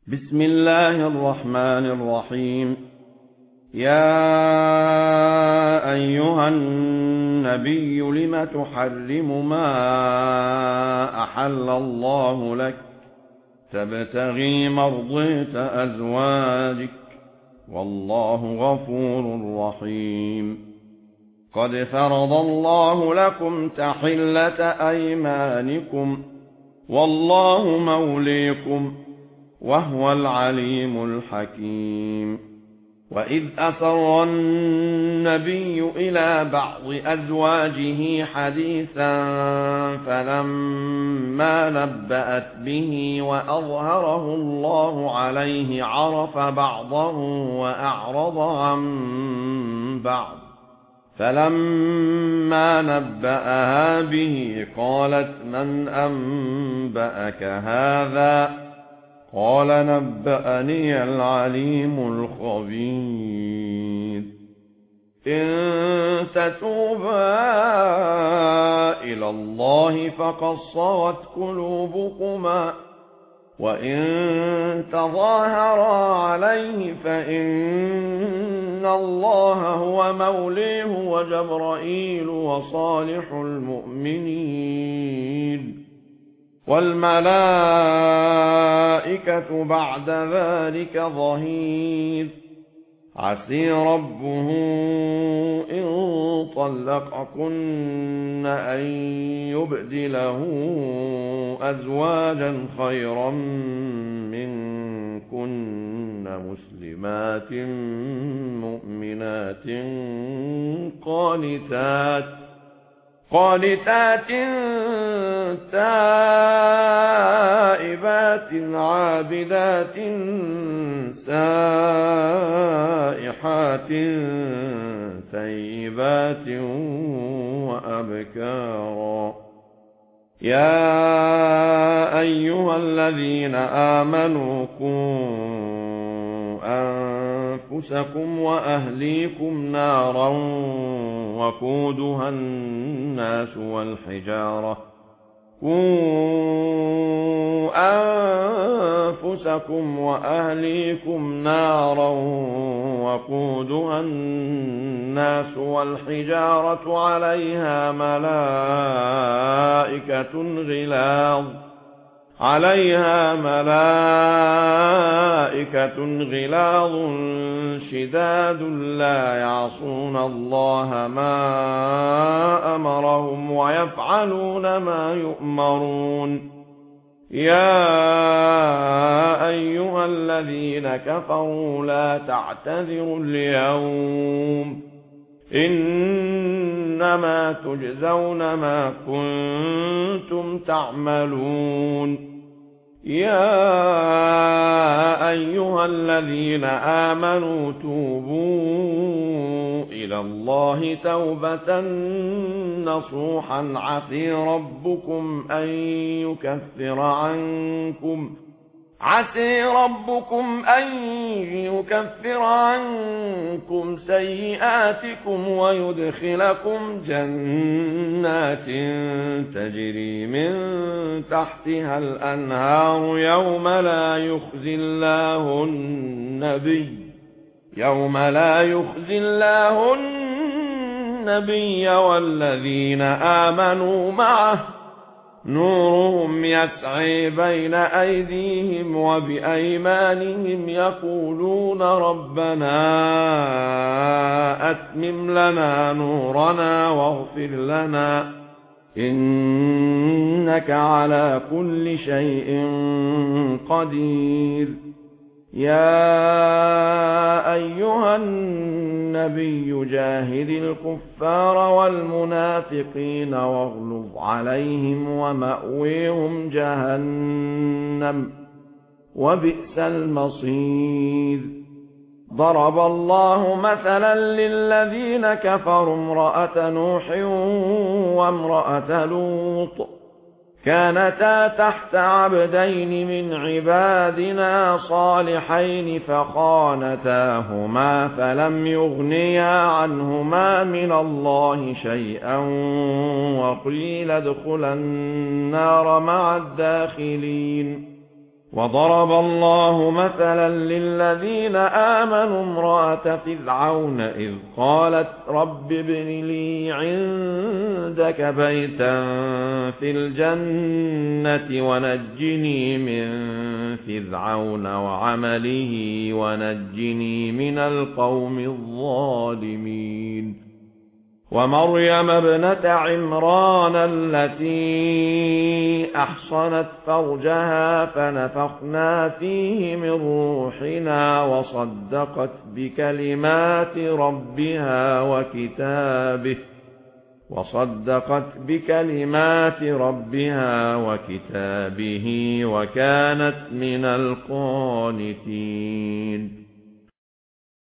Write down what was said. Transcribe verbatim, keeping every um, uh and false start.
بسم الله الرحمن الرحيم. يا أيها النبي لم تحرم ما أحل الله لك تبتغي مرضية أزواجك والله غفور رحيم. قد فرض الله لكم تحلة أيمانكم والله موليكم وهو العليم الحكيم. وإذ أسر النبي إلى بعض أزواجه حديثا فلما نبأت به وأظهره الله عليه عرف بعضه وأعرض عن بعض، فلما نبأها به قالت من أنبأك هذا؟ قال نبأني العليم الخبير. إن تتوبا إلى الله فقد صغت قلوبكما، وإن تظاهرا عليه فإن الله هو موليه وجبرائيل وصالح المؤمنين والملائكة بعد ذلك ظهير. عسى ربه إن طلقكن أن يبدله أزواجا خيرا منكن مسلمات مؤمنات قانتات قانتات تائبات عابدات سائحات ثيبات وأبكارا. يا أيها الذين آمنوا قوا أنفسكم وأهليكم نارا وقودها الناس والحجارة قوا أنفسكم وأهليكم نارا وقودها الناس والحجارة عليها ملائكة غلاظ عليها ملائكة غلاظ شداد لا يعصون الله ما أمرهم ويفعلون ما يؤمرون. يا أيها الذين كفروا لا تعتذروا اليوم إنما تجزون ما كنتم تعملون. يا أيها الذين آمنوا توبوا إلى الله توبة نصوحا عسى ربكم أن يكفر عنكم عسى ربكم أن يكفر عنكم سيئاتكم ويدخلكم جنات تجري من تحتها الأنهار يوم لا يخزي الله النبي يوم لا يخزي الله النبي والذين آمنوا معه نورهم يسعي بين أيديهم وبأيمانهم يقولون ربنا أتمم لنا نورنا واغفر لنا إنك على كل شيء قدير. يا أيها النبي جاهد الكفار والمنافقين واغلظ عليهم ومأويهم جهنم وبئس المصير. ضرب الله مثلا للذين كفروا امرأة نوح وامرأة لوط كانتا تحت عبدين من عبادنا صالحين فخانتاهما فلم يغنيا عنهما من الله شيئا وقيل ادخلا النار مع الداخلين وضرب الله مثلا للذين آمنوا امرأة فرعون إذ قالت رب ابن لي عندك بيتا في الجنة ونجني من فرعون وعمله ونجني من القوم الظالمين ومريم ابنة عمران التي أحصنت فرجها فنفخنا فيه من روحنا وصدقت بكلمات ربها وكتابه وصدقت بكلمات ربها وكتابه وكانت من القانتين